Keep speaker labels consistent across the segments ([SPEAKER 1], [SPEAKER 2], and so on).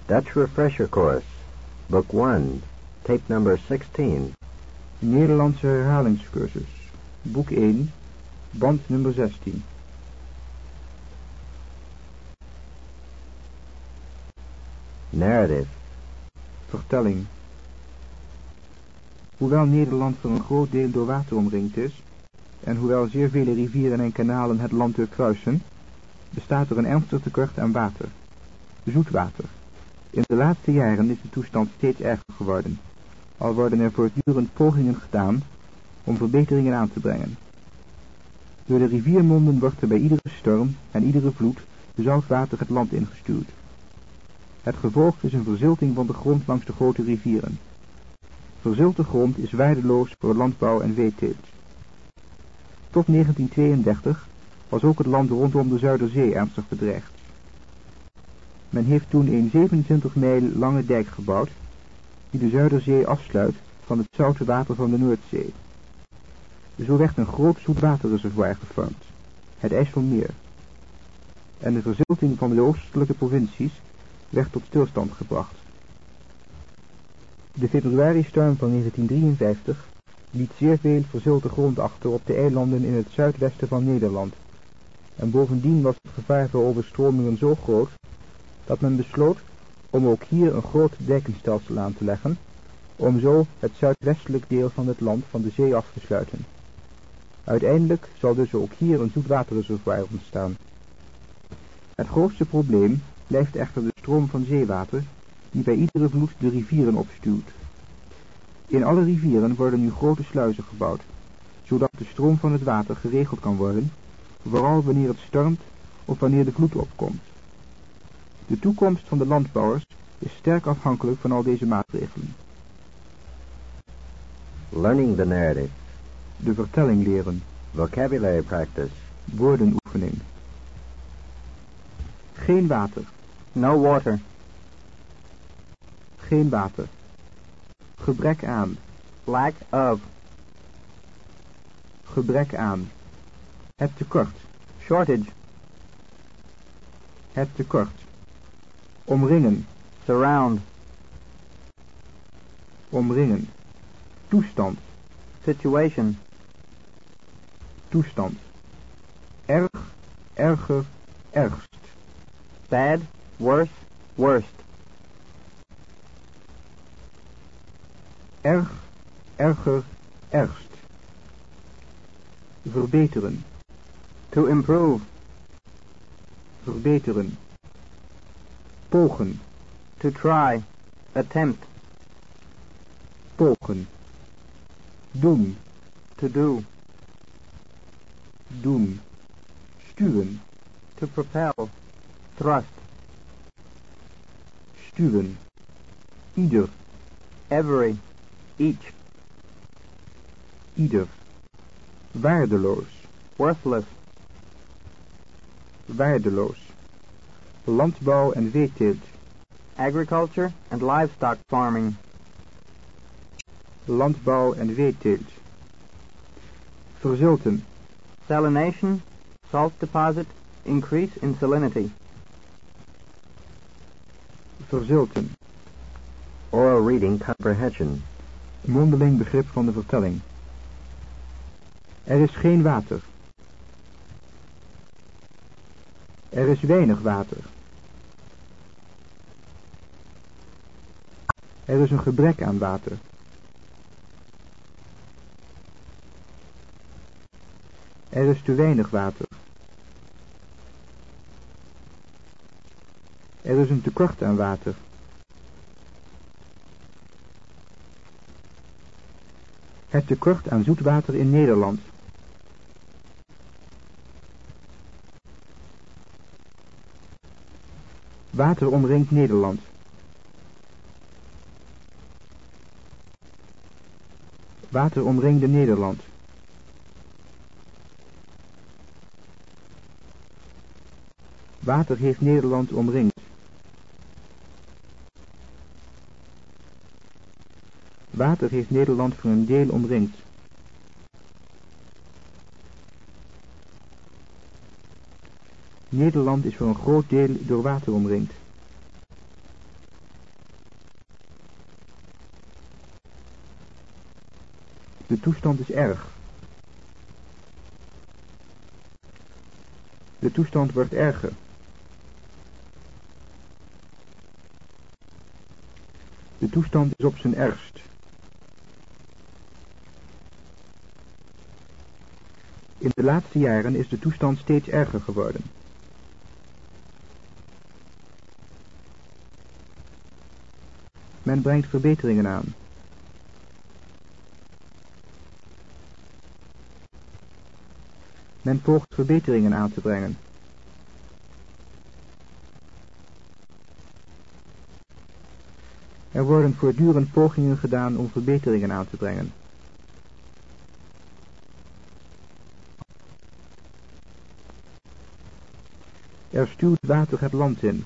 [SPEAKER 1] Dutch Refresher Course, Book 1, Tape number 16.
[SPEAKER 2] Nederlandse herhalingscursus, Boek 1, Band nummer 16.
[SPEAKER 1] Narrative.
[SPEAKER 2] Vertelling. Hoewel Nederland voor een groot deel door water omringd is, en hoewel zeer vele rivieren en kanalen het land doorkruisen, bestaat er een ernstig tekort aan water. Zoetwater. In de laatste jaren is de toestand steeds erger geworden, al worden er voortdurend pogingen gedaan om verbeteringen aan te brengen. Door de riviermonden wordt er bij iedere storm en iedere vloed zoutwater het land ingestuurd. Het gevolg is een verzilting van de grond langs de grote rivieren. Verzilte grond is waardeloos voor landbouw en veeteelt. Tot 1932 was ook het land rondom de Zuiderzee ernstig bedreigd. Men heeft toen een 27 mijl lange dijk gebouwd, die de Zuiderzee afsluit van het zoute water van de Noordzee. Zo werd een groot zoetwaterreservoir gevormd, het IJsselmeer. En de verzilting van de oostelijke provincies werd tot stilstand gebracht. De februaristorm van 1953 liet zeer veel verzilte grond achter op de eilanden in het zuidwesten van Nederland. En bovendien was het gevaar voor overstromingen zo groot dat men besloot om ook hier een groot dijkenstelsel aan te leggen, om zo het zuidwestelijk deel van het land van de zee af te sluiten. Uiteindelijk zal dus ook hier een zoetwaterreservoir ontstaan. Het grootste probleem blijft echter de stroom van zeewater, die bij iedere vloed de rivieren opstuwt. In alle rivieren worden nu grote sluizen gebouwd, zodat de stroom van het water geregeld kan worden, vooral wanneer het stormt of wanneer de vloed opkomt. De toekomst van de landbouwers is sterk afhankelijk van al deze maatregelen.
[SPEAKER 1] Learning the narrative.
[SPEAKER 2] De vertelling leren.
[SPEAKER 1] Vocabulary practice.
[SPEAKER 2] Woordenoefening. Geen water.
[SPEAKER 3] No water.
[SPEAKER 2] Geen water. Gebrek aan.
[SPEAKER 3] Lack of.
[SPEAKER 2] Gebrek aan. Het tekort.
[SPEAKER 3] Shortage.
[SPEAKER 2] Het tekort. Omringen.
[SPEAKER 3] Surround.
[SPEAKER 2] Omringen. Toestand.
[SPEAKER 3] Situation.
[SPEAKER 2] Toestand. Erg, erger, ergst.
[SPEAKER 3] Bad. Worse. Worst.
[SPEAKER 2] Erg, erger, ergst. Verbeteren.
[SPEAKER 3] To improve.
[SPEAKER 2] Verbeteren. Pogen.
[SPEAKER 3] To try. Attempt.
[SPEAKER 2] Pogen. Doen.
[SPEAKER 3] To do.
[SPEAKER 2] Doen. Stuwen.
[SPEAKER 3] To propel. Thrust.
[SPEAKER 2] Stuwen. Ieder.
[SPEAKER 3] Every. Each.
[SPEAKER 2] Ieder. Waardeloos.
[SPEAKER 3] Worthless.
[SPEAKER 2] Waardeloos. Landbouw en veeteelt.
[SPEAKER 3] Agriculture and livestock farming.
[SPEAKER 2] Landbouw en veeteelt. Verzilten.
[SPEAKER 3] Salination. Salt deposit. Increase in salinity.
[SPEAKER 2] Verzilten.
[SPEAKER 1] Oral reading comprehension.
[SPEAKER 2] Mondeling begrip van de vertelling. Er is geen water. Er is weinig water. Er is een gebrek aan water. Er is te weinig water. Er is een tekort aan water. Het tekort aan zoetwater in Nederland. Water omringt Nederland. Water omringde Nederland. Water heeft Nederland omringd. Water heeft Nederland voor een deel omringd. Nederland is voor een groot deel door water omringd. De toestand is erg. De toestand wordt erger. De toestand is op zijn ergst. In de laatste jaren is de toestand steeds erger geworden. Men brengt verbeteringen aan. Men poogt verbeteringen aan te brengen. Er worden voortdurend pogingen gedaan om verbeteringen aan te brengen. Er stuwt water het land in.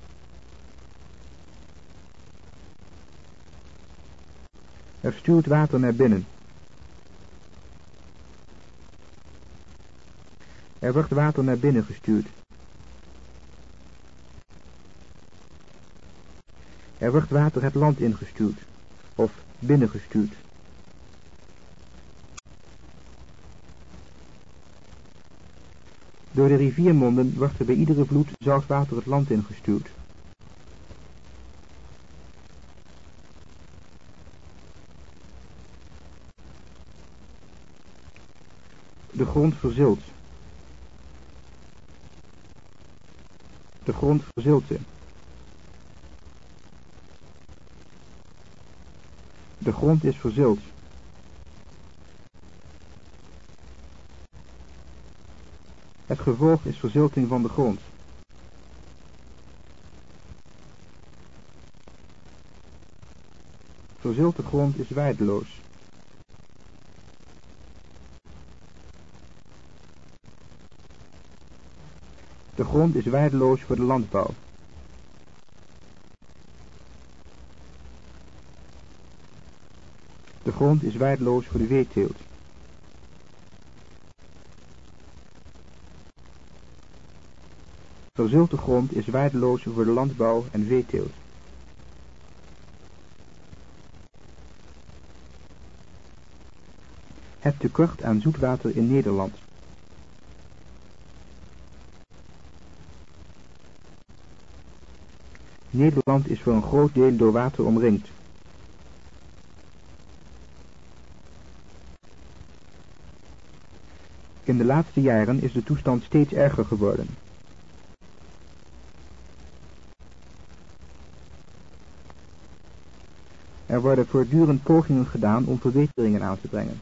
[SPEAKER 2] Er stuwt water naar binnen. Er wordt water naar binnen gestuurd. Er wordt water het land ingestuurd, of binnengestuurd. Door de riviermonden wordt er bij iedere vloed zoutwater het land ingestuurd. De grond verzilt. De grond verzilte. De grond is verzild. Het gevolg is verzilting van de grond. Verzilte grond is waardeloos. De grond is waardeloos voor de landbouw. De grond is waardeloos voor de veeteelt. Verzilte grond is waardeloos voor de landbouw en veeteelt. Het tekort aan zoetwater in Nederland. Nederland is voor een groot deel door water omringd. In de laatste jaren is de toestand steeds erger geworden. Er worden voortdurend pogingen gedaan om verbeteringen aan te brengen.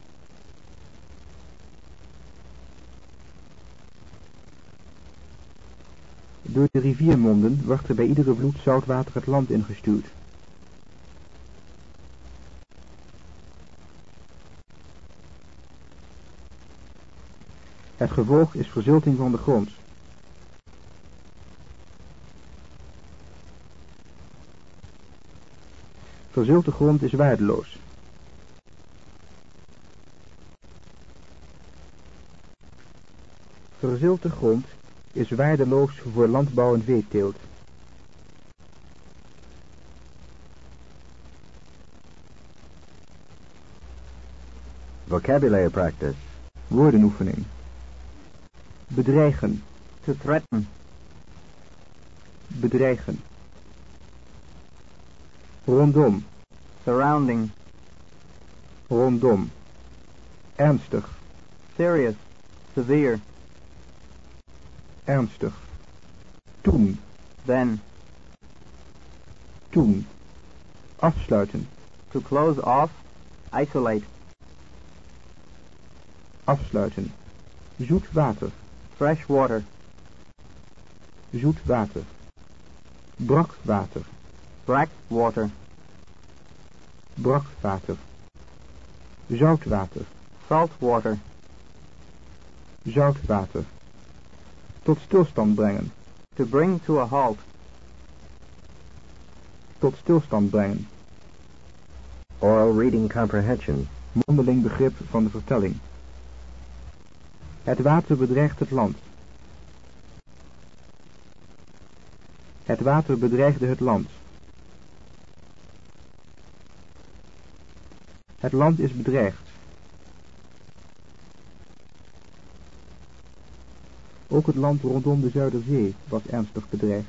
[SPEAKER 2] Door de riviermonden wordt er bij iedere vloed zoutwater het land ingestuurd. Het gevolg is verzilting van de grond. Verzilte grond is waardeloos. Verzilte grond is waardeloos voor landbouw en veeteelt.
[SPEAKER 1] Vocabulary practice.
[SPEAKER 2] Woordenoefening. Bedreigen.
[SPEAKER 3] To threaten.
[SPEAKER 2] Bedreigen. Rondom.
[SPEAKER 3] Surrounding.
[SPEAKER 2] Rondom. Ernstig.
[SPEAKER 3] Serious. Severe.
[SPEAKER 2] Ernstig. Toen.
[SPEAKER 3] Then.
[SPEAKER 2] Toen. Afsluiten.
[SPEAKER 3] To close off. Isolate.
[SPEAKER 2] Afsluiten. Zoet water.
[SPEAKER 3] Fresh water.
[SPEAKER 2] Zoet water. Brak water.
[SPEAKER 3] Brack water.
[SPEAKER 2] Brak water. Zout water.
[SPEAKER 3] Salt water.
[SPEAKER 2] Zout water. Tot stilstand brengen.
[SPEAKER 3] To bring to a halt.
[SPEAKER 2] Tot stilstand brengen.
[SPEAKER 1] Oral reading comprehension.
[SPEAKER 2] Mondeling begrip van de vertelling. Het water bedreigt het land. Het water bedreigde het land. Het land is bedreigd. Ook het land rondom de Zuiderzee was ernstig bedreigd.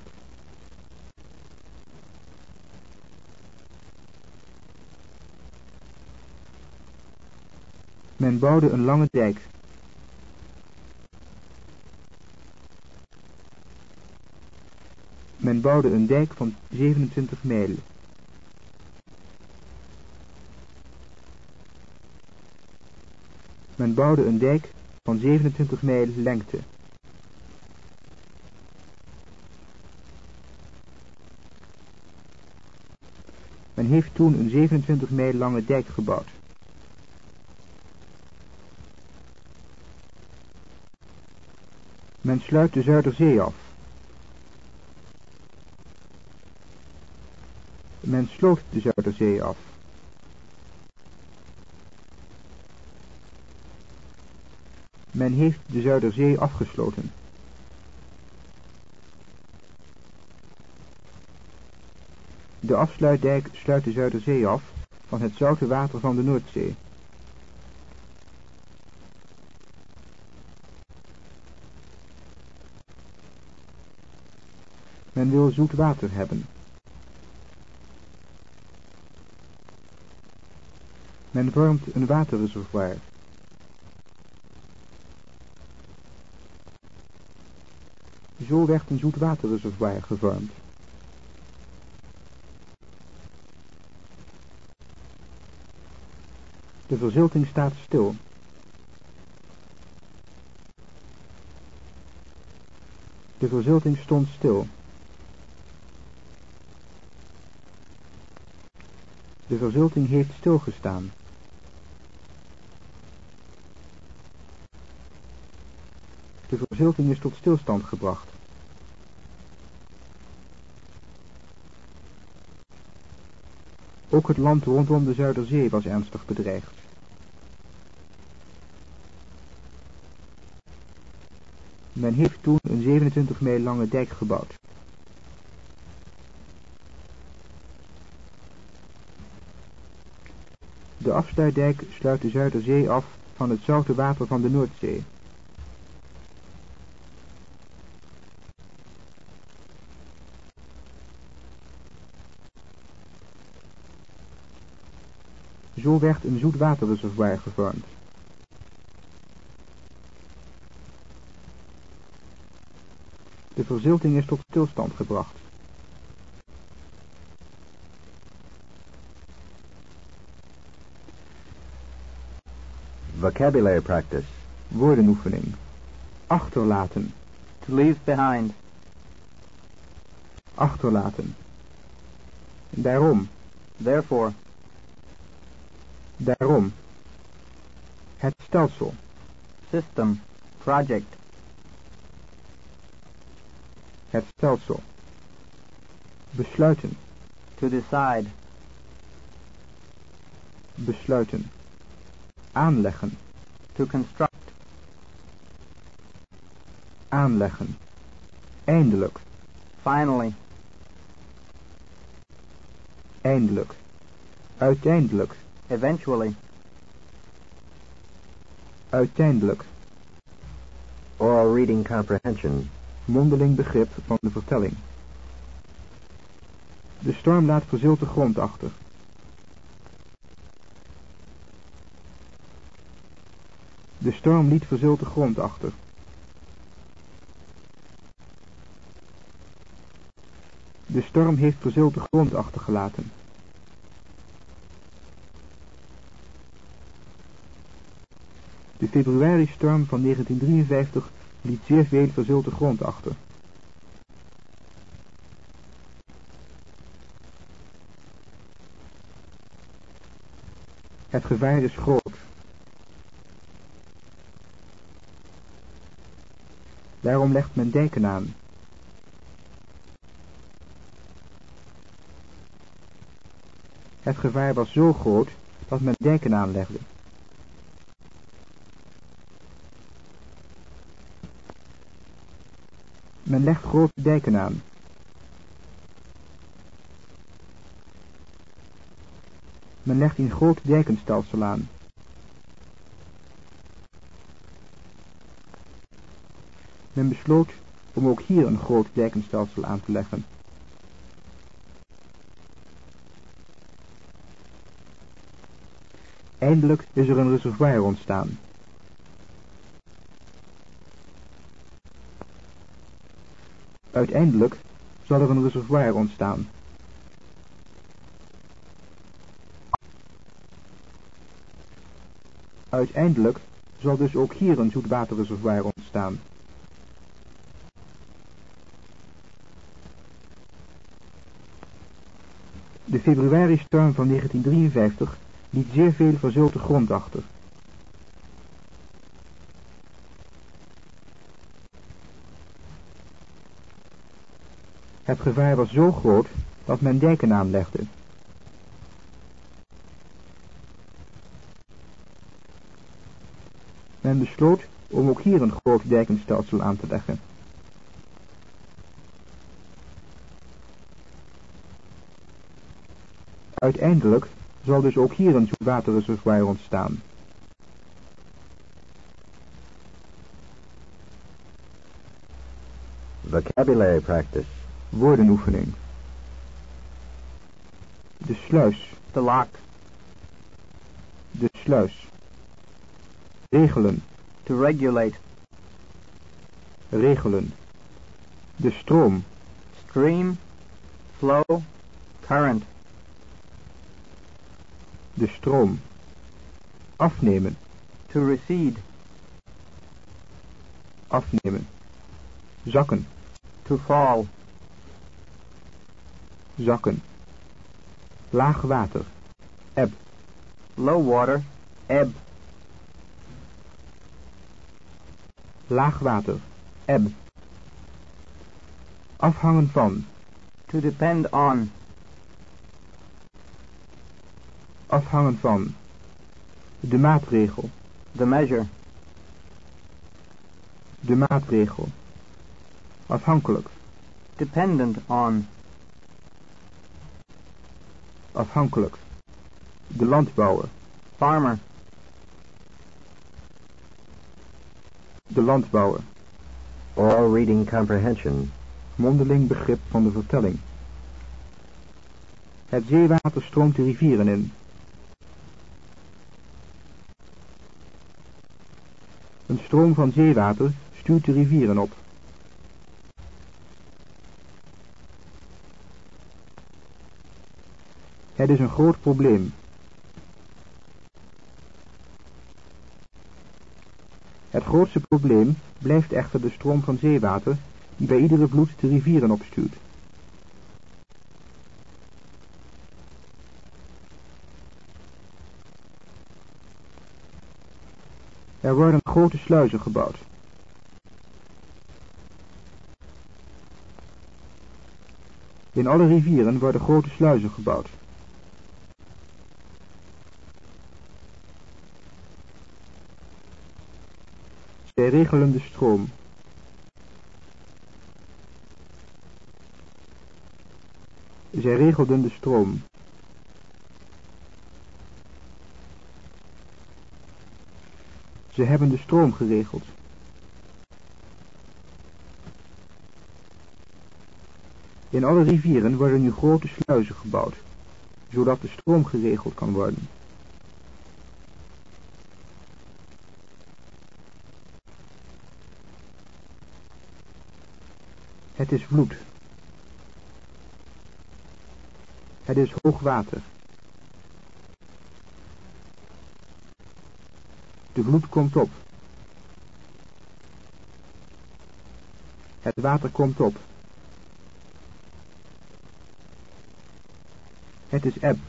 [SPEAKER 2] Men bouwde een lange dijk. Men bouwde een dijk van 27 mijl. Men bouwde een dijk van 27 mijl lengte. Men heeft toen een 27 mijl lange dijk gebouwd. Men sluit de Zuiderzee af. Men sloot de Zuiderzee af. Men heeft de Zuiderzee afgesloten. De afsluitdijk sluit de Zuiderzee af van het zoute water van de Noordzee. Men wil zoet water hebben. Men vormt een waterreservoir. Zo werd een zoetwaterreservoir gevormd. De verzilting staat stil. De verzilting stond stil. De verzilting heeft stilgestaan. De verzilting is tot stilstand gebracht. Ook het land rondom de Zuiderzee was ernstig bedreigd. Men heeft toen een 27 mijl lange dijk gebouwd. De afsluitdijk sluit de Zuiderzee af van het zoute water van de Noordzee. Zo werd een zoetwaterreservoir gevormd. De verzilting is tot stilstand gebracht.
[SPEAKER 1] Vocabulary practice.
[SPEAKER 2] Woordenoefening. Achterlaten.
[SPEAKER 3] To leave behind.
[SPEAKER 2] Achterlaten. Daarom.
[SPEAKER 3] Therefore.
[SPEAKER 2] Daarom. Het stelsel.
[SPEAKER 3] System. Project.
[SPEAKER 2] Het stelsel. Besluiten.
[SPEAKER 3] To decide.
[SPEAKER 2] Besluiten. Aanleggen.
[SPEAKER 3] To construct.
[SPEAKER 2] Aanleggen. Eindelijk.
[SPEAKER 3] Finally.
[SPEAKER 2] Eindelijk. Uiteindelijk.
[SPEAKER 3] Eventually.
[SPEAKER 2] Uiteindelijk.
[SPEAKER 1] Oral reading comprehension.
[SPEAKER 2] Mondeling begrip van de vertelling. De storm laat verzilte grond achter. De storm liet verzilte grond achter. De storm heeft verzilte grond achtergelaten. De februaristorm van 1953 liet zeer veel verzilte grond achter. Het gevaar is groot. Daarom legt men dijken aan. Het gevaar was zo groot dat men dijken aanlegde. Men legt grote dijken aan. Men legt een groot dijkenstelsel aan. Men besloot om ook hier een groot dijkenstelsel aan te leggen. Eindelijk is er een reservoir ontstaan. Uiteindelijk zal er een reservoir ontstaan. Uiteindelijk zal dus ook hier een zoetwaterreservoir ontstaan. De februaristorm van 1953 liet zeer veel verzulte grond achter. Het gevaar was zo groot dat men dijken aanlegde. Men besloot om ook hier een groot dijkenstelsel aan te leggen. Uiteindelijk zal dus ook hier een zoetwaterreservoir ontstaan.
[SPEAKER 1] Vocabulary practice.
[SPEAKER 2] Woordenoefening. De sluis.
[SPEAKER 3] The lock.
[SPEAKER 2] De sluis. Regelen.
[SPEAKER 3] To regulate.
[SPEAKER 2] Regelen. De stroom.
[SPEAKER 3] Stream. Flow. Current.
[SPEAKER 2] De stroom. Afnemen.
[SPEAKER 3] To recede.
[SPEAKER 2] Afnemen. Zakken.
[SPEAKER 3] To fall.
[SPEAKER 2] Zakken. Laag water. Eb.
[SPEAKER 3] Low water. Ebb.
[SPEAKER 2] Laag water. Eb. Afhangen van.
[SPEAKER 3] To depend on.
[SPEAKER 2] Afhangen van. De maatregel.
[SPEAKER 3] The measure.
[SPEAKER 2] De maatregel. Afhankelijk.
[SPEAKER 3] Dependent on.
[SPEAKER 2] Afhankelijk. De landbouwer.
[SPEAKER 3] Farmer.
[SPEAKER 2] De landbouwer.
[SPEAKER 1] Oral reading comprehension.
[SPEAKER 2] Mondeling begrip van de vertelling. Het zeewater stroomt de rivieren in. Een stroom van zeewater stuurt de rivieren op. Het is een groot probleem. Het grootste probleem blijft echter de stroom van zeewater die bij iedere vloed de rivieren opstuurt. Er worden grote sluizen gebouwd. In alle rivieren worden grote sluizen gebouwd. Zij regelen de stroom. Zij regelden de stroom. Ze hebben de stroom geregeld. In alle rivieren worden nu grote sluizen gebouwd, zodat de stroom geregeld kan worden. Het is vloed. Het is hoog water. De vloed komt op. Het water komt op. Het is eb.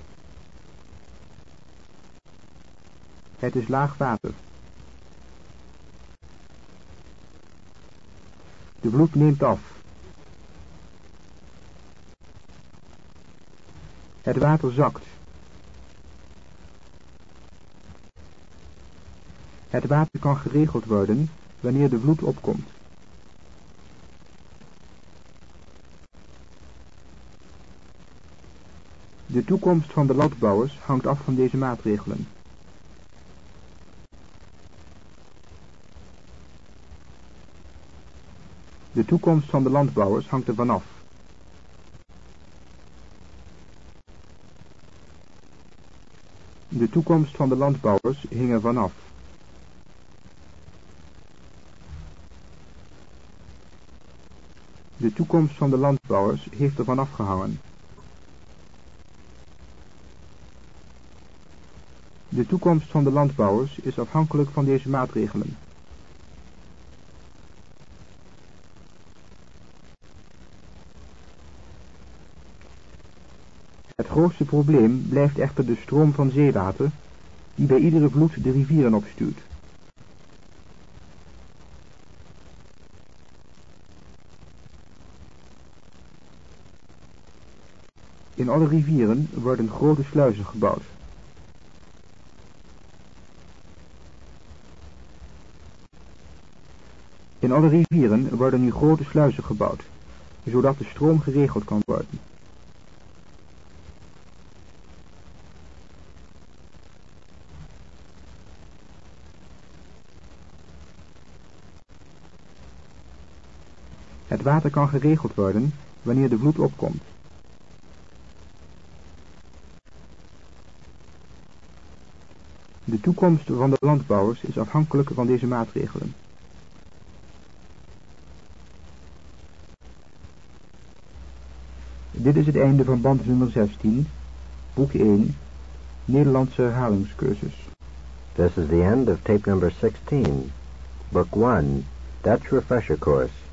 [SPEAKER 2] Het is laag water. De vloed neemt af. Het water zakt. Het water kan geregeld worden wanneer de vloed opkomt. De toekomst van de landbouwers hangt af van deze maatregelen. De toekomst van de landbouwers hangt ervan af. De toekomst van de landbouwers hing ervan af. De toekomst van de landbouwers heeft ervan afgehangen. De toekomst van de landbouwers is afhankelijk van deze maatregelen. Het grootste probleem blijft echter de stroom van zeewater, die bij iedere vloed de rivieren opstuwt. In alle rivieren worden grote sluizen gebouwd. In alle rivieren worden nu grote sluizen gebouwd, zodat de stroom geregeld kan worden. Het water kan geregeld worden wanneer de vloed opkomt. De toekomst van de landbouwers is afhankelijk van deze maatregelen. Dit is het einde van band nummer 16, boek 1, Nederlandse herhalingscursus.
[SPEAKER 1] This is the end of tape number 16, book 1, Dutch refresher course.